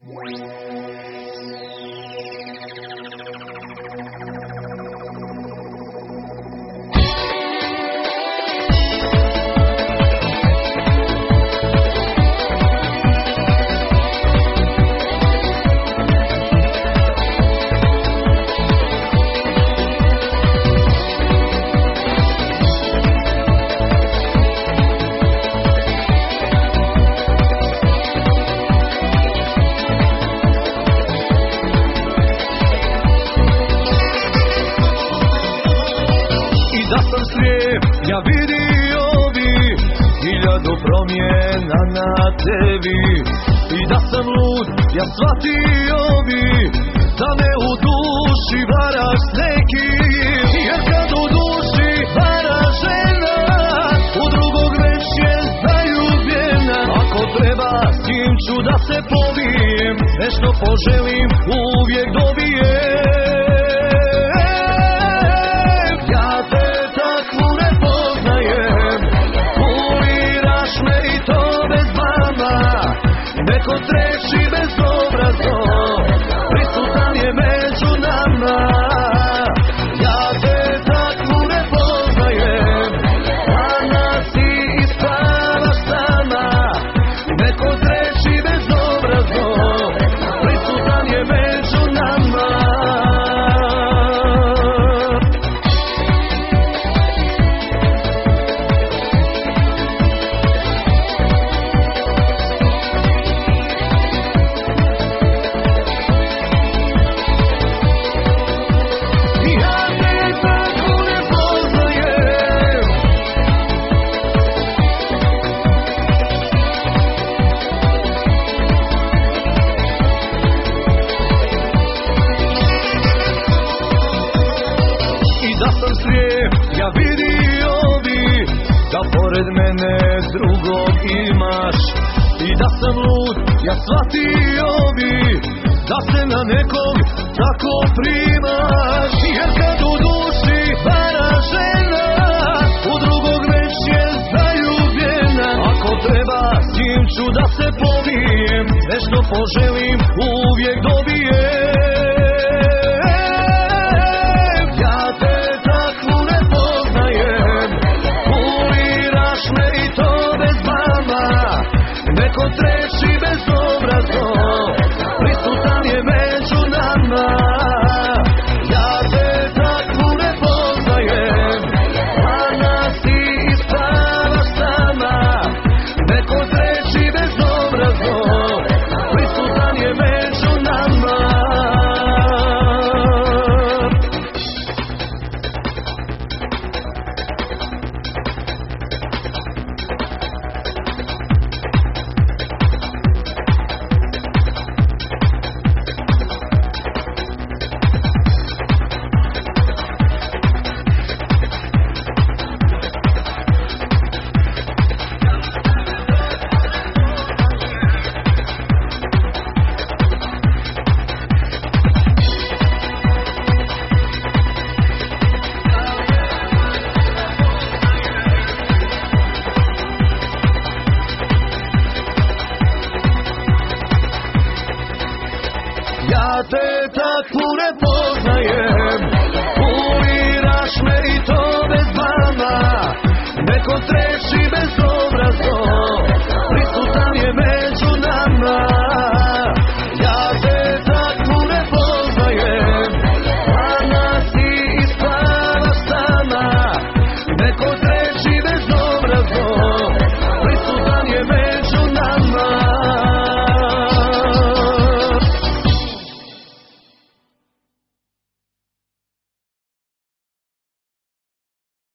Da sam slijep, ja vidio bi 1000 promjena na tebi. I da sam lud, ja shvatio bi da me u duši varaš s nekim. Jer kad u duši vara žena, u drugog već je zaljubljena. Ako treba, s kim ću da se pobijem, nešto poželim, uvijek dobijem. Neko treći bezobrazno prisutan je među nama. Ja te takvu ne poznajem, a nas i ispavaš sama. Neko treći bezobrazno prisutan je među nama. Da sam slijep, ja vidio bi da pored mene drugog imaš. I da sam lud, ja shvatio bi da se na nekog tako primaš. Jer kad u duši vara žena, u drugog već je zaljubljena. Ako treba, s kim ću da se pobijem, nešto poželim, uvijek dobijem. Neko treći bezobrazno prisutan je među nama. Ja te takvu ne poznajem, a nas i ispavaš sama. Neko treći bezobrazno prisutan je među nama. Ja te takvu ne poznajem, uliraš me i to bez mama. Neko treći